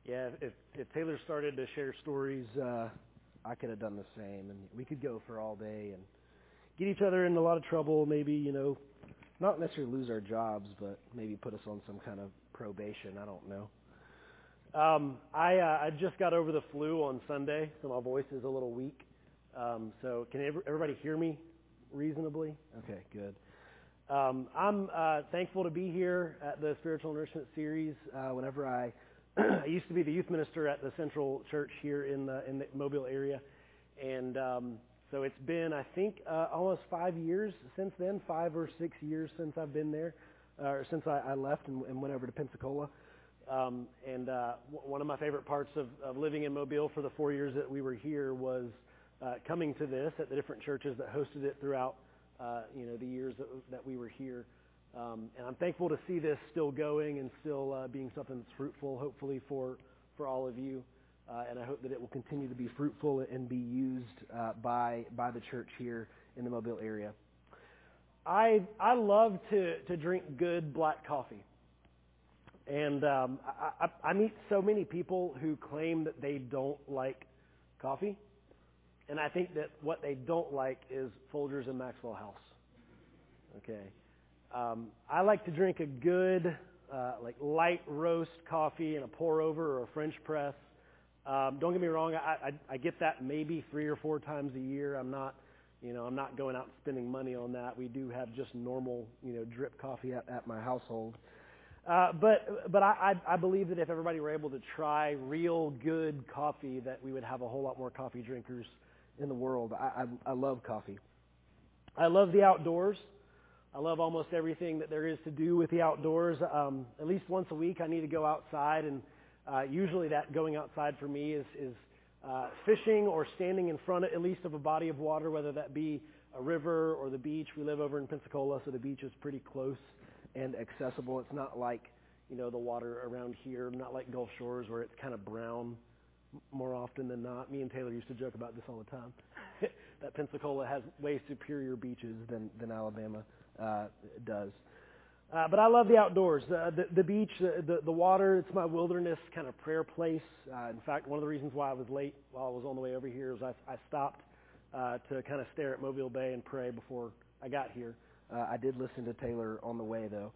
Yeah, if Taylor started to share stories, I could have done the same, and we could go for all day and get each other in a lot of trouble. Maybe not necessarily lose our jobs, but maybe put us on some kind of probation. I don't know. I just got over the flu on Sunday, so my voice is a little weak. So can everybody hear me reasonably? Okay, good. I'm thankful to be here at the Spiritual Nourishment Series. Whenever I used to be the youth minister at the Central Church here in the Mobile area, and so it's been, I think, almost 5 years since then, 5 or 6 years since I've been there, or since I left and went over to Pensacola. One of my favorite parts of living in Mobile for the 4 years that we were here was coming to this at the different churches that hosted it throughout the years that we were here. And I'm thankful to see this still going and still being something that's fruitful, hopefully, for all of you. And I hope that it will continue to be fruitful and be used by the church here in the Mobile area. I love to drink good black coffee. And I meet so many people who claim that they don't like coffee. And I think that what they don't like is Folgers and Maxwell House. Okay. I like to drink a good, light roast coffee and a pour over or a French press. Don't get me wrong. I get that maybe 3 or 4 times a year. I'm not going out and spending money on that. We do have just normal, drip coffee at my household. But I believe that if everybody were able to try real good coffee, that we would have a whole lot more coffee drinkers in the world. I love coffee. I love the outdoors. I love almost everything that there is to do with the outdoors. At least once a week I need to go outside, and usually that going outside for me is fishing or standing in front at least of a body of water, whether that be a river or the beach. We live over in Pensacola, so the beach is pretty close and accessible. It's not like, the water around here, not like Gulf Shores where it's kind of brown more often than not. Me and Taylor used to joke about this all the time, that Pensacola has way superior beaches than Alabama does. But I love the outdoors, the beach, the water. It's my wilderness kind of prayer place. In fact, one of the reasons why I was late while I was on the way over here is I stopped to kind of stare at Mobile Bay and pray before I got here. I did listen to Taylor on the way, though.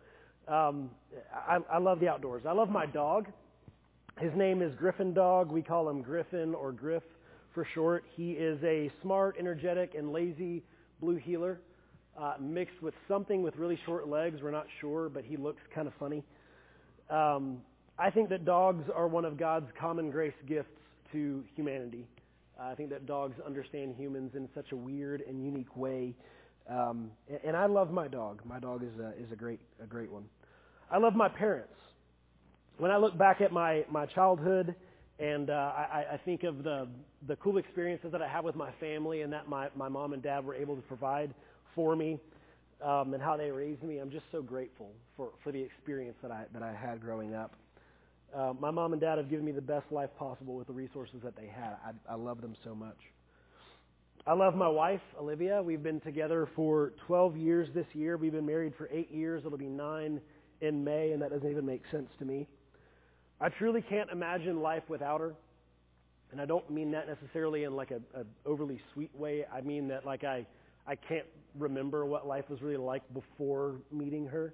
I love the outdoors. I love my dog. His name is Griffin Dog. We call him Griffin or Griff for short. He is a smart, energetic, and lazy blue heeler mixed with something with really short legs. We're not sure, but he looks kind of funny. I think that dogs are one of God's common grace gifts to humanity. I think that dogs understand humans in such a weird and unique way. And I love my dog. My dog is a great one. I love my parents. When I look back at my childhood and I think of the cool experiences that I had with my family and that my mom and dad were able to provide for me and how they raised me, I'm just so grateful for the experience that I had growing up. My mom and dad have given me the best life possible with the resources that they had. I love them so much. I love my wife, Olivia. We've been together for 12 years this year. We've been married for 8 years. It'll be 9 in May, and that doesn't even make sense to me. I truly can't imagine life without her. And I don't mean that necessarily in like a overly sweet way. I mean that like I can't remember what life was really like before meeting her,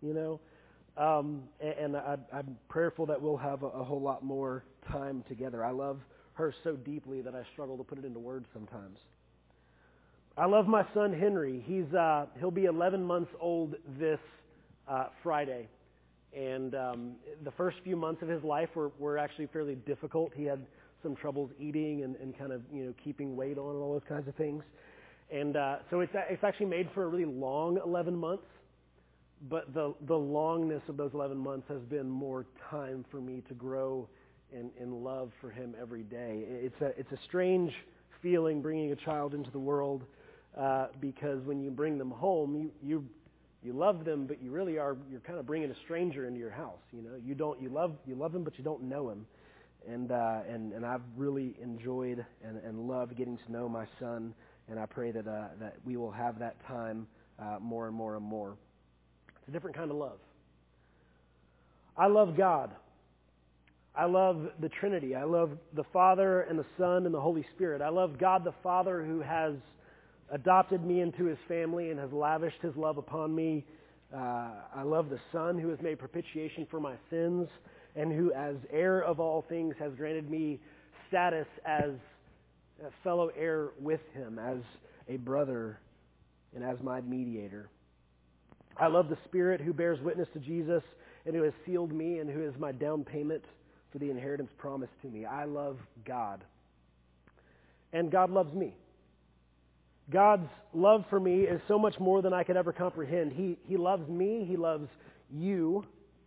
And I'm prayerful that we'll have a whole lot more time together. I love her so deeply that I struggle to put it into words sometimes. I love my son Henry. He'll be 11 months old this Friday, and the first few months of his life were actually fairly difficult. He had some troubles eating and kind of keeping weight on and all those kinds of things, and so it's actually made for a really long 11 months. But the longness of those 11 months has been more time for me to grow in love for him every day. It's a strange feeling bringing a child into the world. Because when you bring them home, you love them, but you're kind of bringing a stranger into your house. You love him, but you don't know him. And I've really enjoyed and loved getting to know my son, and I pray that we will have that time more and more and more. It's a different kind of love. I love God. I love the Trinity. I love the Father and the Son and the Holy Spirit. I love God the Father who has adopted me into His family and has lavished His love upon me. I love the Son who has made propitiation for my sins and who, as heir of all things, has granted me status as a fellow heir with Him, as a brother and as my mediator. I love the Spirit who bears witness to Jesus and who has sealed me and who is my down payment for the inheritance promised to me. I love God. And God loves me. God's love for me is so much more than I could ever comprehend. He loves me. He loves you.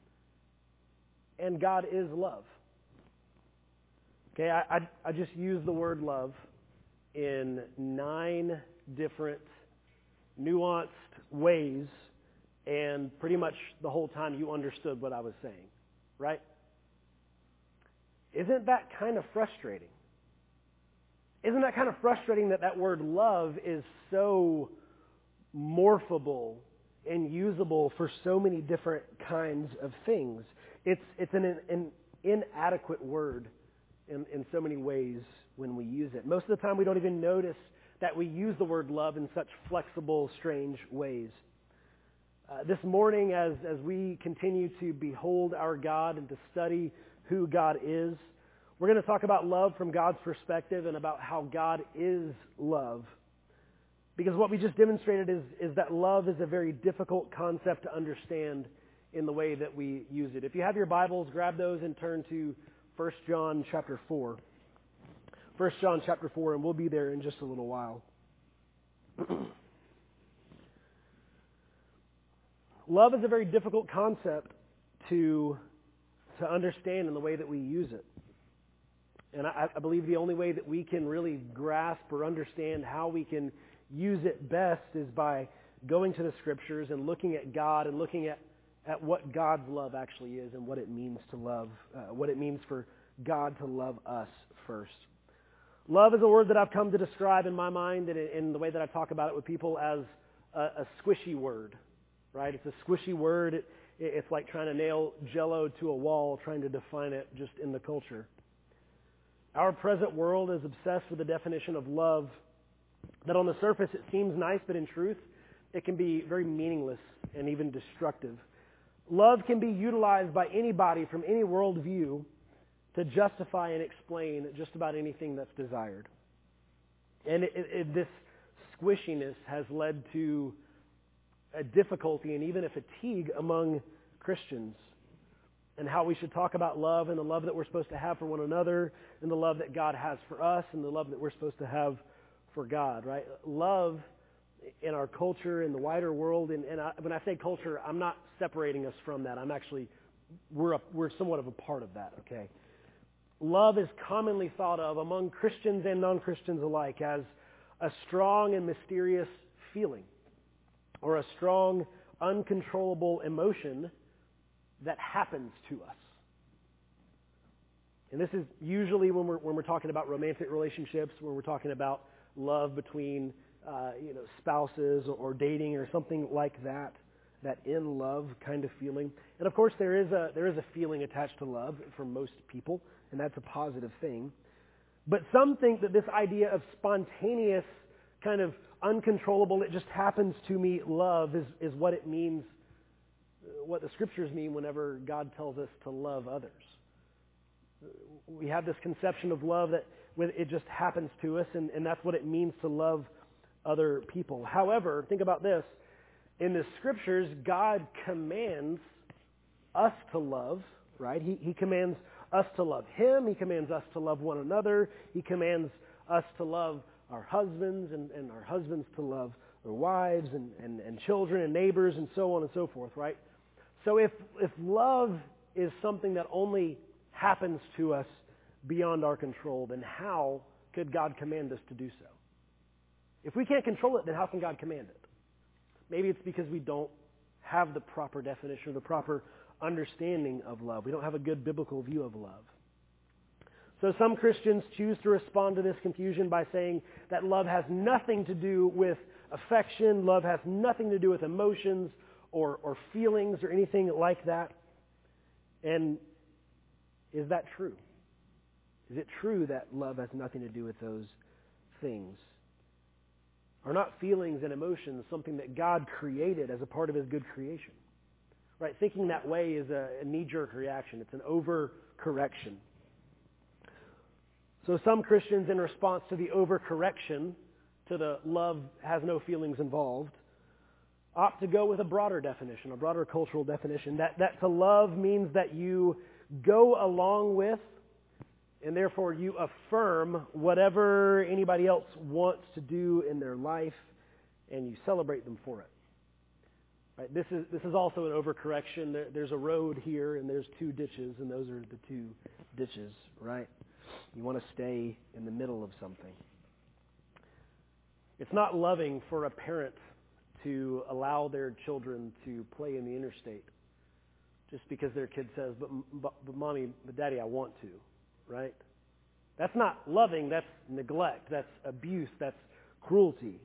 And God is love. Okay, I just use the word love in 9 different nuanced ways, and pretty much the whole time you understood what I was saying, right? Isn't that kind of frustrating? Isn't that kind of frustrating that word love is so morphable and usable for so many different kinds of things? It's an inadequate word in so many ways when we use it. Most of the time we don't even notice that we use the word love in such flexible, strange ways. This morning, as we continue to behold our God and to study who God is, we're going to talk about love from God's perspective and about how God is love. Because what we just demonstrated is that love is a very difficult concept to understand in the way that we use it. If you have your Bibles, grab those and turn to 1 John chapter 4. 1 John chapter 4, and we'll be there in just a little while. Love is a very difficult concept to understand in the way that we use it. And I believe the only way that we can really grasp or understand how we can use it best is by going to the Scriptures and looking at God and looking at what God's love actually is and what it means to love, what it means for God to love us first. Love is a word that I've come to describe in my mind and in the way that I talk about it with people as a squishy word, right? It's a squishy word. It's like trying to nail Jell-O to a wall, trying to define it just in the culture. Our present world is obsessed with the definition of love that on the surface it seems nice, but in truth it can be very meaningless and even destructive. Love can be utilized by anybody from any worldview to justify and explain just about anything that's desired. And this squishiness has led to a difficulty and even a fatigue among Christians, and how we should talk about love and the love that we're supposed to have for one another and the love that God has for us and the love that we're supposed to have for God, right? Love in our culture, in the wider world, and when I say culture, I'm not separating us from that. We're somewhat of a part of that, okay? Love is commonly thought of among Christians and non-Christians alike as a strong and mysterious feeling or a strong, uncontrollable emotion that happens to us. And this is usually when we're talking about romantic relationships, when we're talking about love between spouses or dating or something like that in love kind of feeling. And of course there is a feeling attached to love for most people, and that's a positive thing. But some think that this idea of spontaneous, kind of uncontrollable, it just happens to me love is what it means, what the Scriptures mean whenever God tells us to love others. We have this conception of love that it just happens to us, and that's what it means to love other people. However, think about this. In the Scriptures, God commands us to love, right? He commands us to love Him. He commands us to love one another. He commands us to love our husbands and our husbands to love their wives and children and neighbors and so on and so forth, right? So if love is something that only happens to us beyond our control, then how could God command us to do so? If we can't control it, then how can God command it? Maybe it's because we don't have the proper definition or the proper understanding of love. We don't have a good biblical view of love. So some Christians choose to respond to this confusion by saying that love has nothing to do with affection, love has nothing to do with emotions or feelings or anything like that. And Is that true? Is it true that love has nothing to do with those things? Are not feelings and emotions something that God created as a part of His good creation? Right? Thinking that way is a knee-jerk reaction. It's an overcorrection. So some Christians, in response to the overcorrection, to the love has no feelings involved, opt to go with a broader definition, a broader cultural definition, that to love means that you go along with and therefore you affirm whatever anybody else wants to do in their life and you celebrate them for it. Right? This is also an overcorrection. There's a road here and there's two ditches, and those are the two ditches, right? You want to stay in the middle of something. It's not loving for a parent to allow their children to play in the interstate just because their kid says, but Mommy, but Daddy, I want to, right? That's not loving, that's neglect, that's abuse, that's cruelty.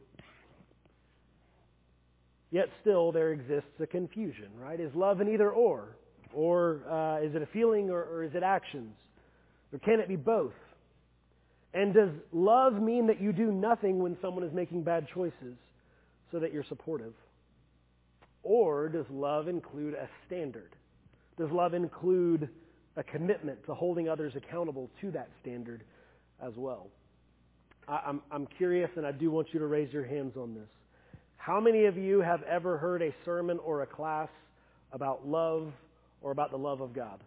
Yet still there exists a confusion, right? Is love an either or? Or is it a feeling or is it actions? Or can it be both? And does love mean that you do nothing when someone is making bad choices so that you're supportive? Or does love include a standard? Does love include a commitment to holding others accountable to that standard as well? I'm curious, and I do want you to raise your hands on this. How many of you have ever heard a sermon or a class about love or about the love of God?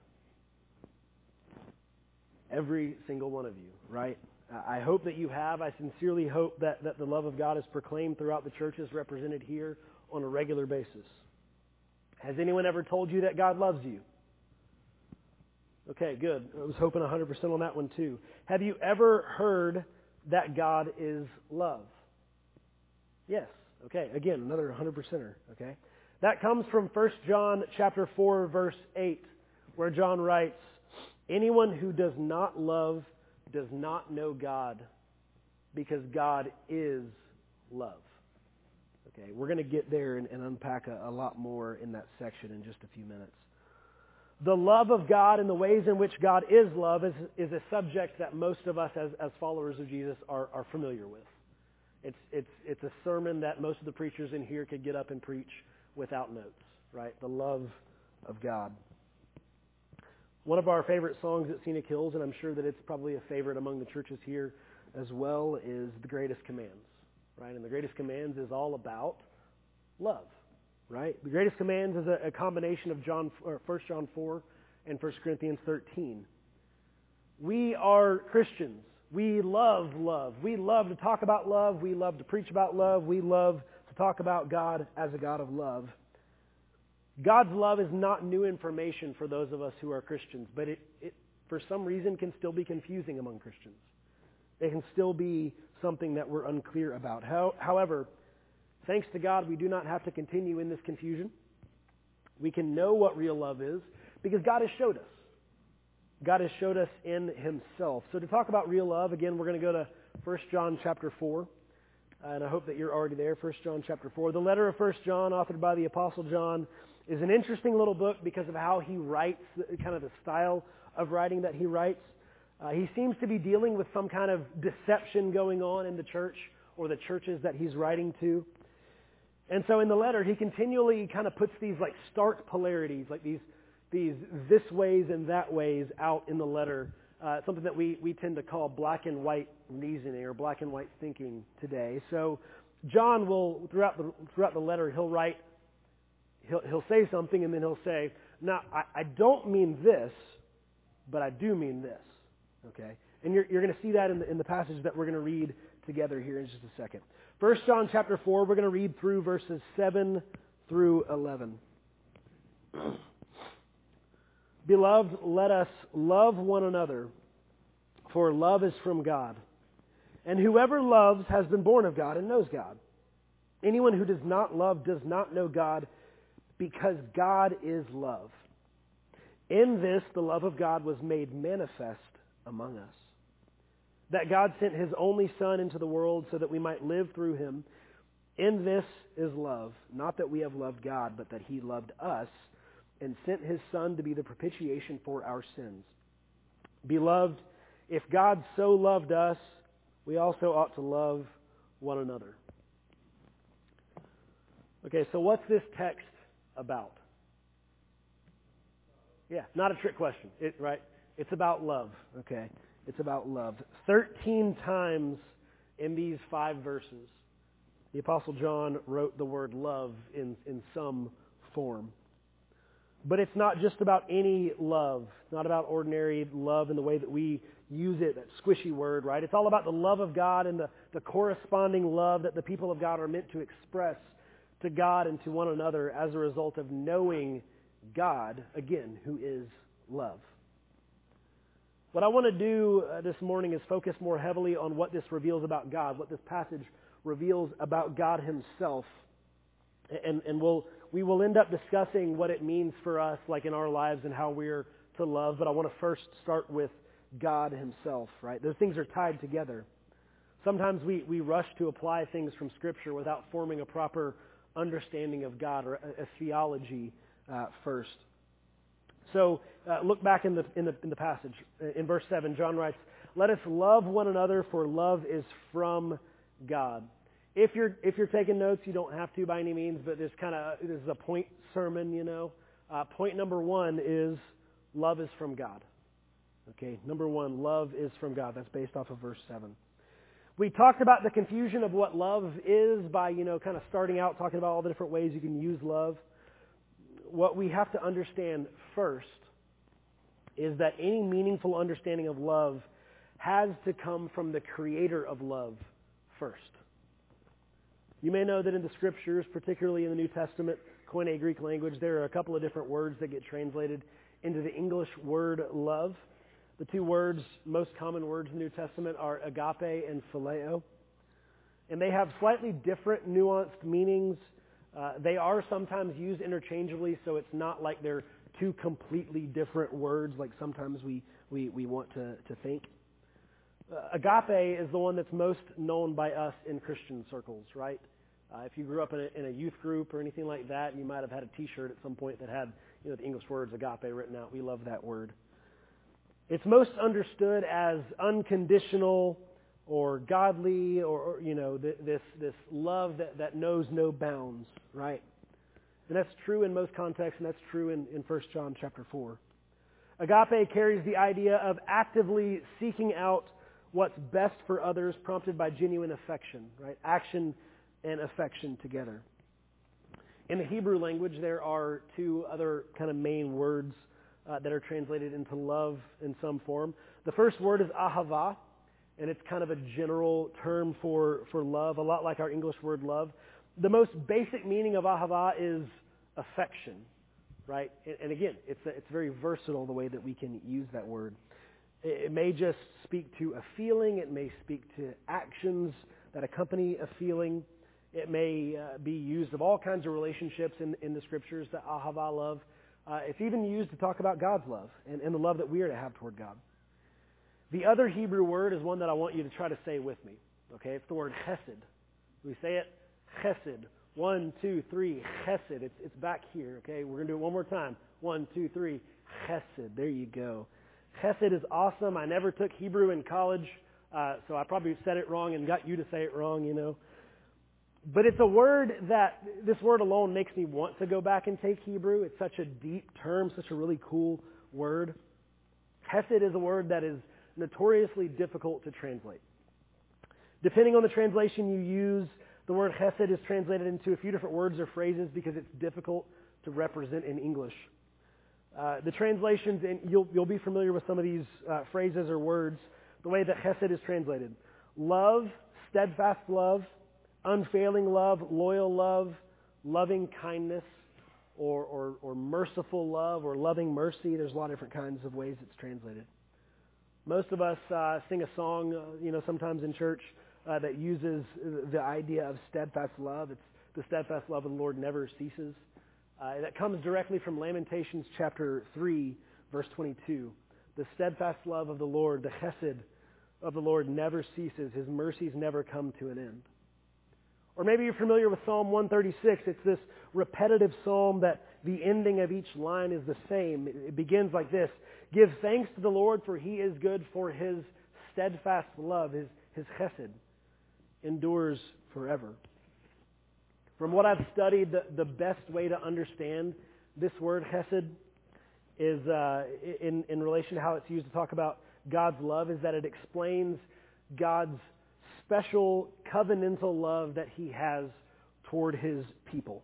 Every single one of you, right? I hope that you have. I sincerely hope that the love of God is proclaimed throughout the churches represented here on a regular basis. Has anyone ever told you that God loves you? Okay, good. I was hoping 100% on that one too. Have you ever heard that God is love? Yes. Okay, again, another 100%er, okay? That comes from 1 John chapter 4, verse 8, where John writes, anyone who does not love does not know God, because God is love. Okay, we're going to get there and unpack a lot more in that section in just a few minutes. The love of God and the ways in which God is love is a subject that most of us as followers of Jesus are familiar with. It's a sermon that most of the preachers in here could get up and preach without notes, right? The love of God. One of our favorite songs at Scenic Hills, and I'm sure that it's probably a favorite among the churches here as well, is The Greatest Commands, right? And The Greatest Commands is all about love, right? The Greatest Commands is a combination of 1 John 4 and 1 Corinthians 13. We are Christians. We love love. We love to talk about love. We love to preach about love. We love to talk about God as a God of love. God's love is not new information for those of us who are Christians, but it for some reason can still be confusing among Christians. It can still be something that we're unclear about. However, thanks to God, we do not have to continue in this confusion. We can know what real love is because God has showed us. God has showed us in Himself. So to talk about real love, again, we're going to go to 1 John chapter 4. And I hope that you're already there, 1 John chapter 4. The letter of 1 John, authored by the Apostle John, is an interesting little book because of how he writes, kind of the style of writing that he writes. He seems to be dealing with some kind of deception going on in the church or the churches that he's writing to. And so in the letter, he continually kind of puts these like stark polarities, like these this ways and that ways out in the letter. Something that we tend to call black and white reasoning or black and white thinking today. So John will, throughout the letter, he'll say something and then he'll say, now, I don't mean this, but I do mean this. Okay? And you're going to see that in the passage that we're going to read together here in just a second. 1 John chapter 4, we're going to read through verses 7 through 11. Beloved, let us love one another, for love is from God. And whoever loves has been born of God and knows God. Anyone who does not love does not know God, because God is love. In this, the love of God was made manifest among us, that God sent His only Son into the world so that we might live through Him. In this is love, not that we have loved God, but that He loved us and sent His Son to be the propitiation for our sins. Beloved, if God so loved us, we also ought to love one another. Okay, so what's this text about? Yeah, not a trick question, right? It's about love, okay? It's about love. 13 times in these 5 verses, the Apostle John wrote the word love in some form. But it's not just about any love. It's not about ordinary love in the way that we use it, that squishy word, right? It's all about the love of God and the corresponding love that the people of God are meant to express to God and to one another as a result of knowing God, again, who is love. What I want to do this morning is focus more heavily on what this reveals about God, what this passage reveals about God himself. And we will end up discussing what it means for us, like in our lives and how we're to love. But I want to first start with God himself, right? Those things are tied together. Sometimes we rush to apply things from Scripture without forming a proper understanding of God or a theology first. So look back in the passage. In verse 7, John writes, "Let us love one another, for love is from God." If you're taking notes, you don't have to by any means, but this is a point sermon, you know. Point number 1 is love is from God. Okay, number 1, love is from God. That's based off of verse 7. We talked about the confusion of what love is by, kind of starting out talking about all the different ways you can use love. What we have to understand first is that any meaningful understanding of love has to come from the creator of love first. You may know that in the Scriptures, particularly in the New Testament, Koine Greek language, there are a couple of different words that get translated into the English word love. The 2 words, most common words in the New Testament, are agape and phileo. And they have slightly different nuanced meanings. They are sometimes used interchangeably, so it's not like they're 2 completely different words like sometimes we want to think. Agape is the one that's most known by us in Christian circles, right? If you grew up in a youth group or anything like that, you might have had a T-shirt at some point that had the English words agape written out. We love that word. It's most understood as unconditional or godly or this love that knows no bounds, right? And that's true in most contexts, and that's true in 1 John chapter 4. Agape carries the idea of actively seeking out what's best for others, prompted by genuine affection, right? Action and affection together. In the Hebrew language, there are 2 other kind of main words that are translated into love in some form. The first word is ahava, and it's kind of a general term for love, a lot like our English word love. The most basic meaning of ahava is affection, right? And again, it's very versatile the way that we can use that word. It may just speak to a feeling. It may speak to actions that accompany a feeling. It may be used of all kinds of relationships in the Scriptures, the ahava love. It's even used to talk about God's love and the love that we are to have toward God. The other Hebrew word is one that I want you to try to say with me. Okay, it's the word chesed. We say it, chesed. 1, 2, 3, chesed. It's back here. Okay, we're going to do it one more time. 1, 2, 3, chesed. There you go. Chesed is awesome. I never took Hebrew in college, so I probably said it wrong and got you to say it wrong, But it's a word that, this word alone makes me want to go back and take Hebrew. It's such a deep term, such a really cool word. Chesed is a word that is notoriously difficult to translate. Depending on the translation you use, the word chesed is translated into a few different words or phrases because it's difficult to represent in English. The translations, and you'll be familiar with some of these phrases or words, the way that chesed is translated. Love, steadfast love, unfailing love, loyal love, loving kindness, or merciful love, or loving mercy. There's a lot of different kinds of ways it's translated. Most of us sing a song, sometimes in church that uses the idea of steadfast love. It's the steadfast love of the Lord never ceases. That comes directly from Lamentations chapter 3, verse 22. The steadfast love of the Lord, the chesed of the Lord never ceases. His mercies never come to an end. Or maybe you're familiar with Psalm 136. It's this repetitive psalm that the ending of each line is the same. It begins like this: "Give thanks to the Lord, for He is good, for His steadfast love," His chesed, endures forever. From what I've studied, the best way to understand this word chesed is in relation to how it's used to talk about God's love, is that it explains God's special covenantal love that He has toward His people.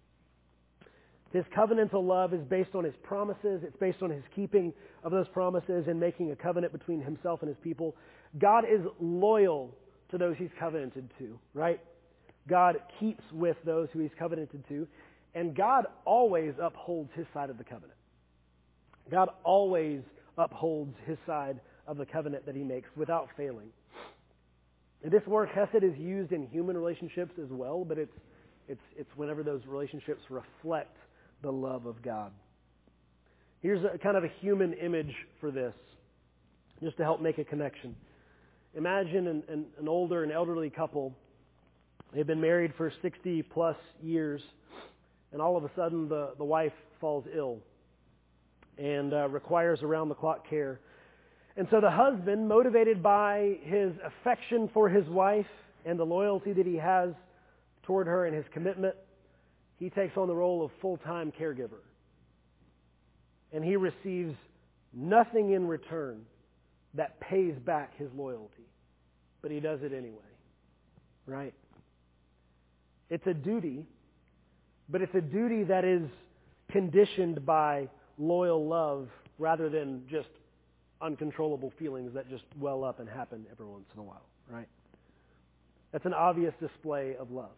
His covenantal love is based on His promises. It's based on His keeping of those promises and making a covenant between Himself and His people. God is loyal to those He's covenanted to, right? God keeps with those who He's covenanted to. And God always upholds His side of the covenant. God always upholds His side of the covenant that He makes without failing. And this word chesed is used in human relationships as well, but it's whenever those relationships reflect the love of God. Here's a kind of a human image for this, just to help make a connection. Imagine an older and elderly couple. They've been married for 60 plus years, and all of a sudden the wife falls ill and requires around-the-clock care. And so the husband, motivated by his affection for his wife and the loyalty that he has toward her and his commitment, he takes on the role of full-time caregiver. And he receives nothing in return that pays back his loyalty. But he does it anyway. Right? It's a duty, but it's a duty that is conditioned by loyal love rather than just uncontrollable feelings that just well up and happen every once in a while, right? That's an obvious display of love.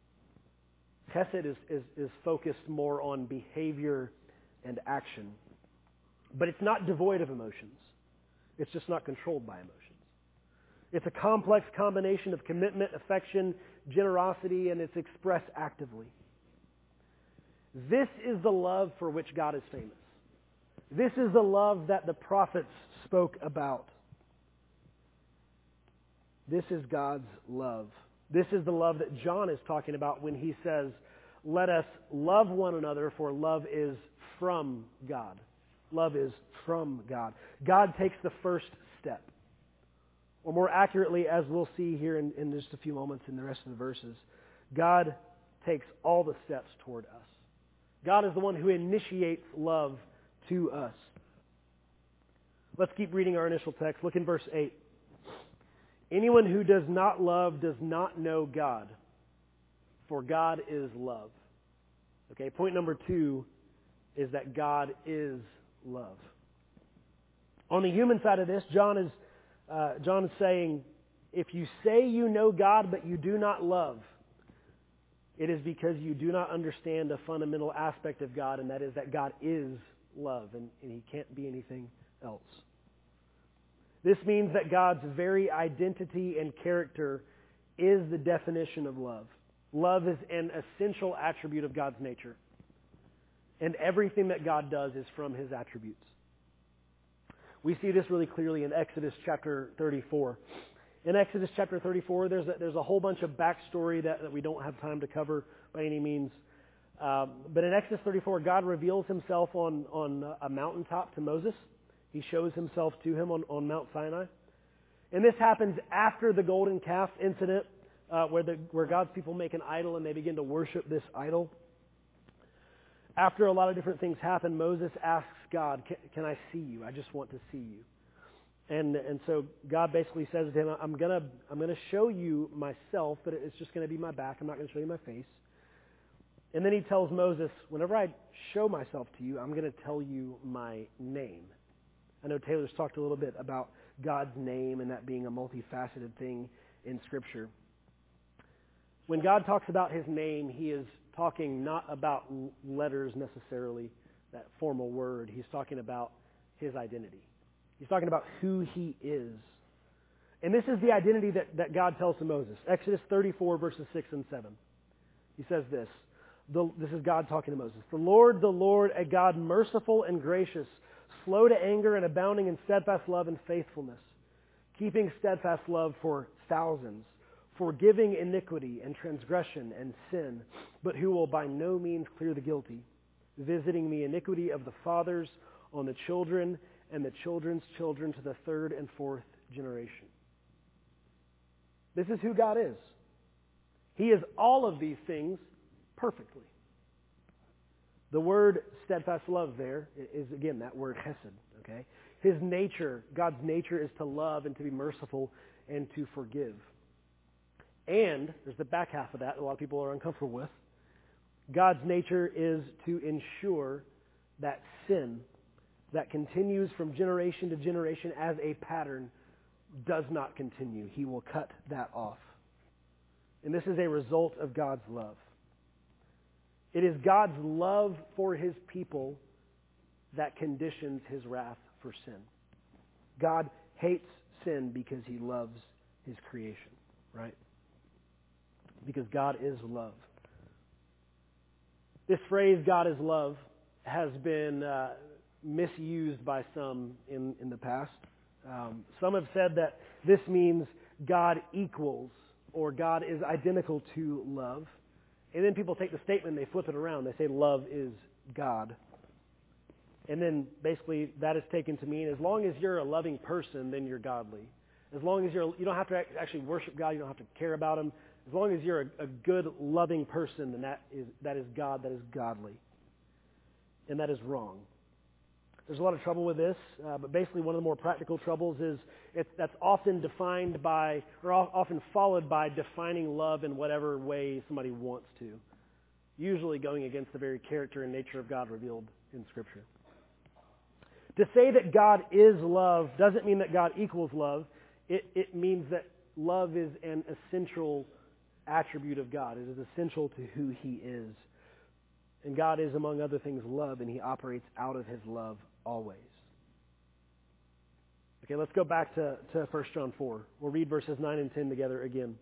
Chesed is focused more on behavior and action, but it's not devoid of emotions. It's just not controlled by emotions. It's a complex combination of commitment, affection, generosity, and it's expressed actively. This is the love for which God is famous. This is the love that the prophets spoke about. This is God's love. This is the love that John is talking about when he says, "Let us love one another, for love is from God." Love is from God. God takes the first step. Or more accurately, as we'll see here in just a few moments in the rest of the verses, God takes all the steps toward us. God is the one who initiates love to us. Let's keep reading our initial text. Look in verse 8. "Anyone who does not love does not know God, for God is love." Okay, point number 2 is that God is love. On the human side of this, John is saying, if you say you know God but you do not love, it is because you do not understand a fundamental aspect of God, and that is that God is love, and He can't be anything else. This means that God's very identity and character is the definition of love. Love is an essential attribute of God's nature, and everything that God does is from His attributes. We see this really clearly in Exodus chapter 34. In Exodus chapter 34, there's a whole bunch of backstory that we don't have time to cover by any means. But in Exodus 34, God reveals Himself on a mountaintop to Moses. He shows Himself to him on Mount Sinai. And this happens after the golden calf incident, where God's people make an idol and they begin to worship this idol. After a lot of different things happen, Moses asks God, "Can I see you? I just want to see you." And so God basically says to him, I'm gonna show you myself, but it's just going to be my back. I'm not going to show you my face. And then He tells Moses, whenever I show myself to you, I'm going to tell you my name. I know Taylor's talked a little bit about God's name and that being a multifaceted thing in Scripture. When God talks about His name, He is talking not about letters necessarily, that formal word. He's talking about His identity. He's talking about who He is. And this is the identity that God tells to Moses. Exodus 34, verses 6 and 7. He says this. This is God talking to Moses. The Lord, a God merciful and gracious, slow to anger and abounding in steadfast love and faithfulness, keeping steadfast love for thousands, forgiving iniquity and transgression and sin, but who will by no means clear the guilty, visiting the iniquity of the fathers on the children and the children's children to the third and fourth generation. This is who God is. He is all of these things perfectly. The word steadfast love there is, again, that word chesed. Okay? His nature, God's nature, is to love and to be merciful and to forgive. And, there's the back half of that a lot of people are uncomfortable with. God's nature is to ensure that sin that continues from generation to generation as a pattern does not continue. He will cut that off. And this is a result of God's love. It is God's love for His people that conditions His wrath for sin. God hates sin because He loves His creation, right? Because God is love. This phrase, God is love, has been misused by some in the past. Some have said that this means God equals or God is identical to love. And then people take the statement and they flip it around. They say love is God. And then basically that is taken to mean as long as you're a loving person, then you're godly. As long as you don't have to actually worship God, you don't have to care about Him. As long as you're a good, loving person, then that is God, that is godly. And that is wrong. There's a lot of trouble with this, but basically one of the more practical troubles is that's often defined by, or often followed by defining love in whatever way somebody wants to, usually going against the very character and nature of God revealed in Scripture. To say that God is love doesn't mean that God equals love. It means that love is an essential attribute of God. It is essential to who He is. And God is, among other things, love, and He operates out of His love always. Okay, let's go back to 1 John 4. We'll read verses 9 and 10 together again.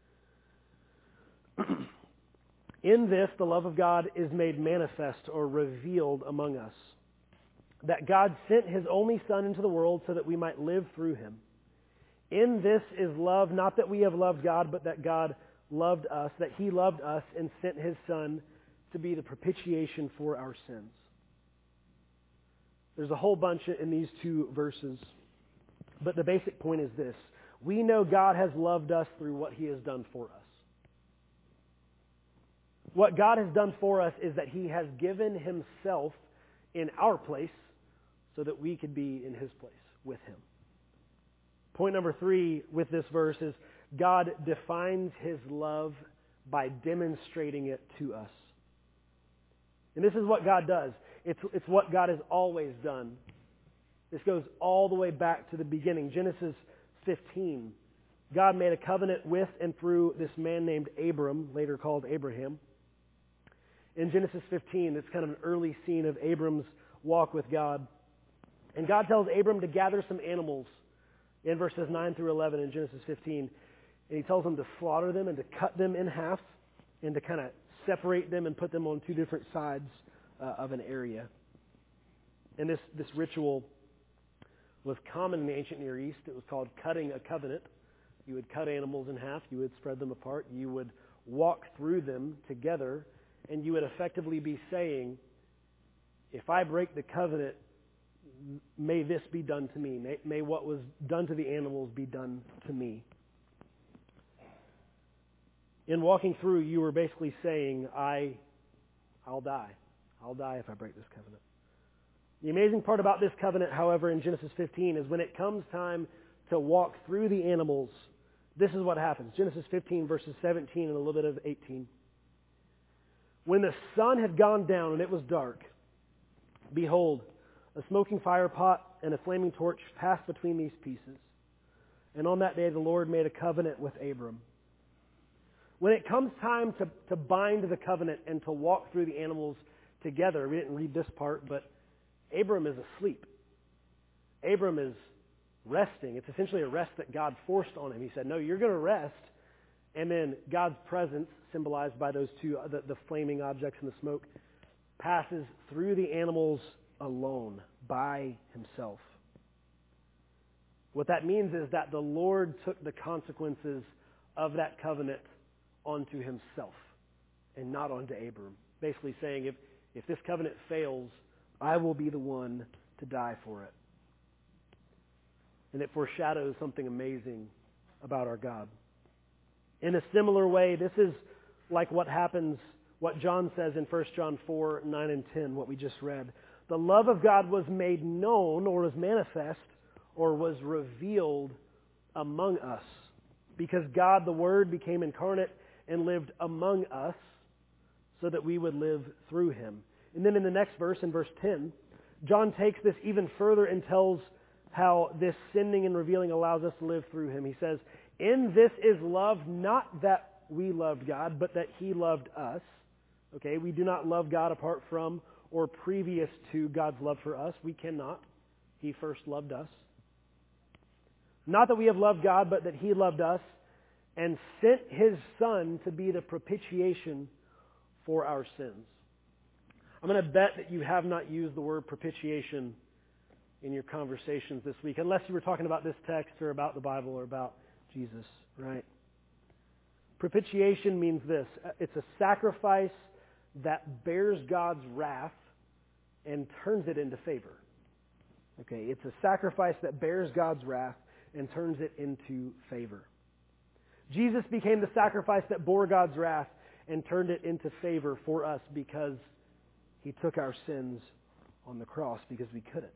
In this, the love of God is made manifest or revealed among us, that God sent His only Son into the world so that we might live through Him. In this is love, not that we have loved God, but that God loved us, that He loved us and sent His Son to be the propitiation for our sins. There's a whole bunch in these two verses, but the basic point is this. We know God has loved us through what He has done for us. What God has done for us is that He has given Himself in our place so that we could be in His place with Him. Point number 3 with this verse is God defines His love by demonstrating it to us. And this is what God does. It's what God has always done. This goes all the way back to the beginning. Genesis 15. God made a covenant with and through this man named Abram, later called Abraham. In Genesis 15, it's kind of an early scene of Abram's walk with God. And God tells Abram to gather some animals in verses 9 through 11 in Genesis 15. And He tells him to slaughter them and to cut them in half and to kind of separate them and put them on two different sides of an area. And this ritual was common in the ancient Near East. It was called cutting a covenant. You would cut animals in half. You would spread them apart. You would walk through them together. And you would effectively be saying, if I break the covenant, may this be done to me. May what was done to the animals be done to me. In walking through, you were basically saying, I'll die. I'll die if I break this covenant. The amazing part about this covenant, however, in Genesis 15 is when it comes time to walk through the animals, this is what happens. Genesis 15, verses 17 and a little bit of 18. When the sun had gone down and it was dark, behold, a smoking fire pot and a flaming torch passed between these pieces. And on that day the Lord made a covenant with Abram. When it comes time to bind the covenant and to walk through the animals together, we didn't read this part, but Abram is asleep. Abram is resting. It's essentially a rest that God forced on him. He said, no, you're going to rest. And then God's presence, symbolized by those two, the flaming objects and the smoke, passes through the animals alone, by Himself. What that means is that the Lord took the consequences of that covenant onto himself and not onto Abram. Basically saying, if this covenant fails, I will be the one to die for it. And it foreshadows something amazing about our God. In a similar way, this is like what John says in 1 John 4, 9 and 10, what we just read. The love of God was made known, or was manifest, or was revealed among us, because God, the Word, became incarnate and lived among us so that we would live through him. And then in the next verse, in verse 10, John takes this even further and tells how this sending and revealing allows us to live through him. He says, in this is love, not that we loved God, but that he loved us. Okay, we do not love God apart from or previous to God's love for us. We cannot. He first loved us. Not that we have loved God, but that he loved us and sent his Son to be the propitiation for our sins. I'm going to bet that you have not used the word propitiation in your conversations this week, unless you were talking about this text or about the Bible or about Jesus, right? Propitiation means this. It's a sacrifice that bears God's wrath and turns it into favor. Okay, it's a sacrifice that bears God's wrath and turns it into favor. Jesus became the sacrifice that bore God's wrath and turned it into favor for us because he took our sins on the cross because we couldn't.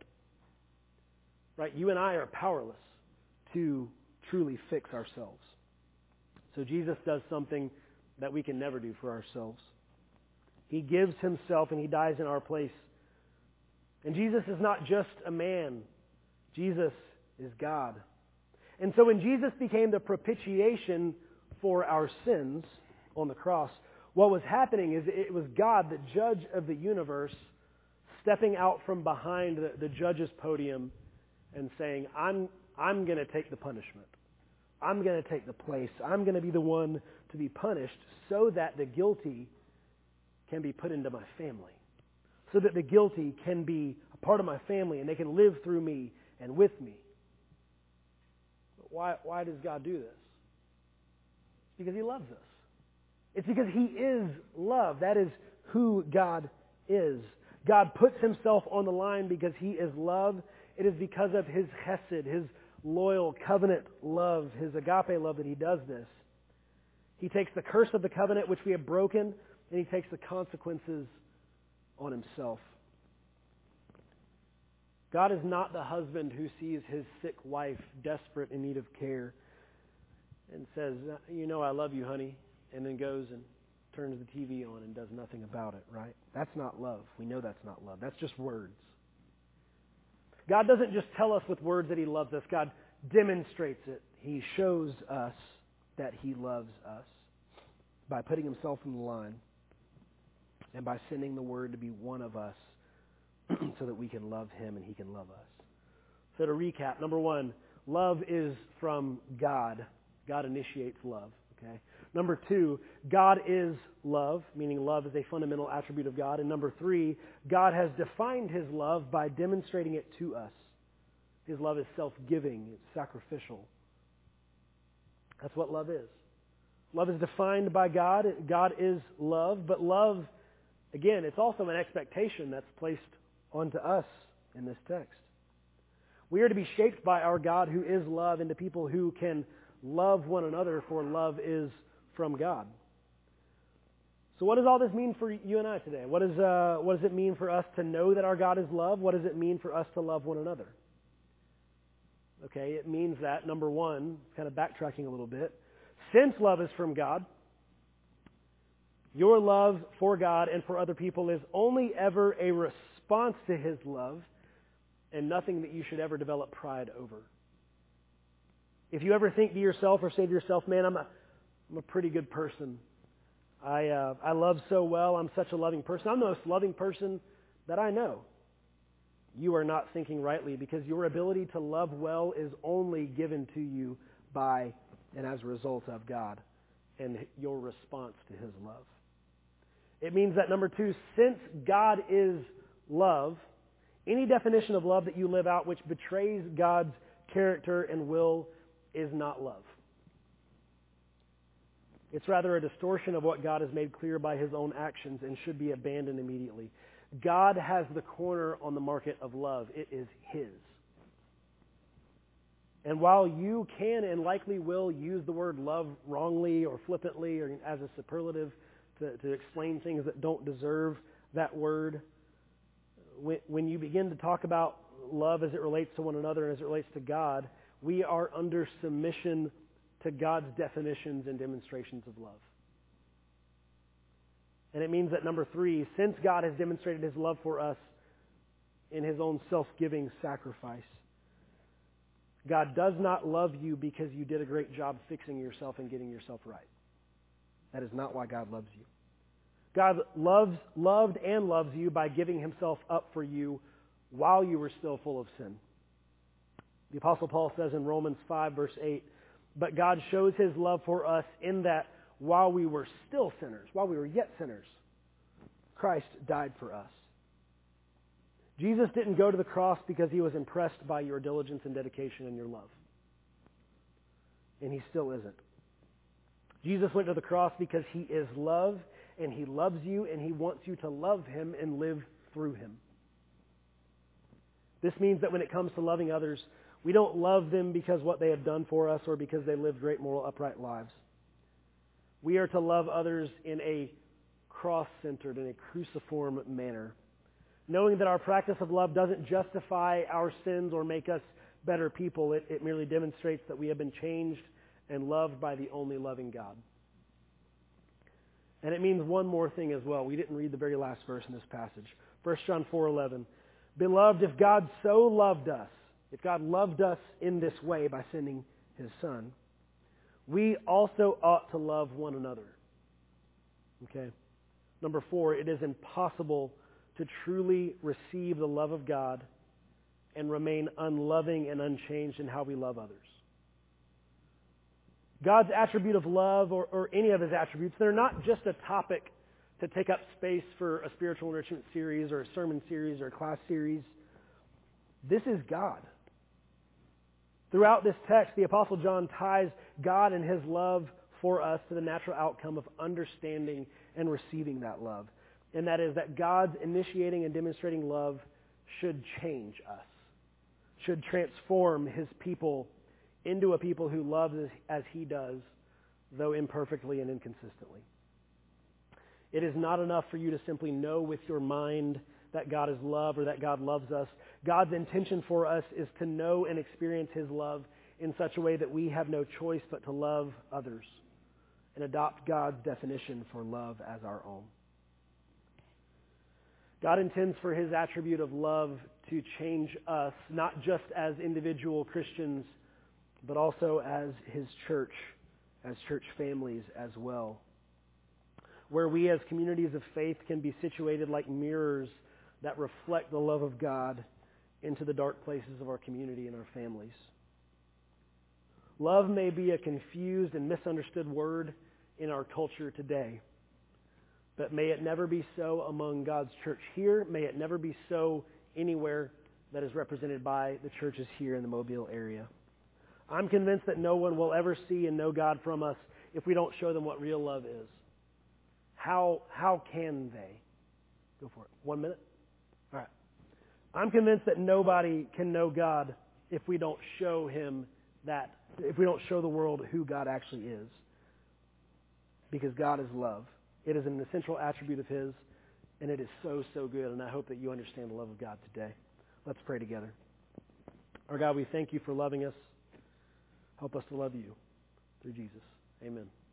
Right? You and I are powerless to truly fix ourselves. So Jesus does something that we can never do for ourselves. He gives himself and he dies in our place. And Jesus is not just a man. Jesus is God. And so when Jesus became the propitiation for our sins on the cross, what was happening is it was God, the judge of the universe, stepping out from behind the judge's podium and saying, I'm going to take the punishment. I'm going to take the place. I'm going to be the one to be punished so that the guilty can be put into my family. So that the guilty can be a part of my family and they can live through me and with me. But why does God do this? It's because he loves us. It's because he is love. That is who God is. God puts himself on the line because he is love. It is because of his chesed, his loyal covenant love, his agape love that he does this. He takes the curse of the covenant which we have broken, and he takes the consequences on himself. God is not the husband who sees his sick wife desperate in need of care and says, you know I love you, honey, and then goes and turns the TV on and does nothing about it, right? That's not love. We know that's not love. That's just words. God doesn't just tell us with words that he loves us. God demonstrates it. He shows us that he loves us by putting himself in the line and by sending the Word to be one of us so that we can love him and he can love us. So to recap, number one, love is from God. God initiates love. Okay. Number two, God is love, meaning love is a fundamental attribute of God. And number three, God has defined his love by demonstrating it to us. His love is self-giving, it's sacrificial. That's what love is. Love is defined by God. God is love, but love, again, it's also an expectation that's placed onto us in this text. We are to be shaped by our God who is love into people who can love one another, for love is from God. So what does all this mean for you and I today? What does it mean for us to know that our God is love? What does it mean for us to love one another? Okay, it means that, number one, kind of backtracking a little bit, since love is from God, your love for God and for other people is only ever a response to his love and nothing that you should ever develop pride over. If you ever think to yourself or say to yourself, man, I'm a pretty good person. I love so well. I'm such a loving person. I'm the most loving person that I know. You are not thinking rightly, because your ability to love well is only given to you by and as a result of God and your response to his love. It means that, number two, since God is love, any definition of love that you live out which betrays God's character and will is not love. It's rather a distortion of what God has made clear by his own actions and should be abandoned immediately. God has the corner on the market of love. It is his. And while you can and likely will use the word love wrongly or flippantly or as a superlative to explain things that don't deserve that word, when you begin to talk about love as it relates to one another and as it relates to God, we are under submission to God's definitions and demonstrations of love. And it means that number 3, since God has demonstrated his love for us in his own self-giving sacrifice, God does not love you because you did a great job fixing yourself and getting yourself right. That is not why God loves you. God loved and loves you by giving himself up for you while you were still full of sin. The Apostle Paul says in Romans 5, verse 8, "But God shows his love for us in that while we were still sinners, while we were yet sinners, Christ died for us." Jesus didn't go to the cross because he was impressed by your diligence and dedication and your love. And he still isn't. Jesus went to the cross because he is love, and he loves you, and he wants you to love him and live through him. This means that when it comes to loving others, we don't love them because what they have done for us or because they live great, moral, upright lives. We are to love others in a cross-centered, in a cruciform manner, knowing that our practice of love doesn't justify our sins or make us better people. It merely demonstrates that we have been changed and loved by the only loving God. And it means one more thing as well. We didn't read the very last verse in this passage. 1 John 4:11. "Beloved, if God so loved us," if God loved us in this way by sending his Son, "we also ought to love one another." Okay? Number 4, it is impossible to truly receive the love of God and remain unloving and unchanged in how we love others. God's attribute of love, or any of his attributes, they're not just a topic to take up space for a spiritual enrichment series or a sermon series or a class series. This is God. Throughout this text, the Apostle John ties God and his love for us to the natural outcome of understanding and receiving that love. And that is that God's initiating and demonstrating love should change us, should transform his people into a people who love as he does, though imperfectly and inconsistently. It is not enough for you to simply know with your mind that God is love or that God loves us. God's intention for us is to know and experience his love in such a way that we have no choice but to love others and adopt God's definition for love as our own. God intends for his attribute of love to change us, not just as individual Christians, but also as his church, as church families as well, where we as communities of faith can be situated like mirrors that reflect the love of God into the dark places of our community and our families. Love may be a confused and misunderstood word in our culture today, but may it never be so among God's church here. May it never be so anywhere that is represented by the churches here in the Mobile area. I'm convinced that no one will ever see and know God from us if we don't show them what real love is. How can they? Go for it. 1 minute? All right. I'm convinced that nobody can know God if we don't show him that, if we don't show the world who God actually is. Because God is love. It is an essential attribute of his, and it is so, so good, and I hope that you understand the love of God today. Let's pray together. Our God, we thank you for loving us. Help us to love you through Jesus. Amen.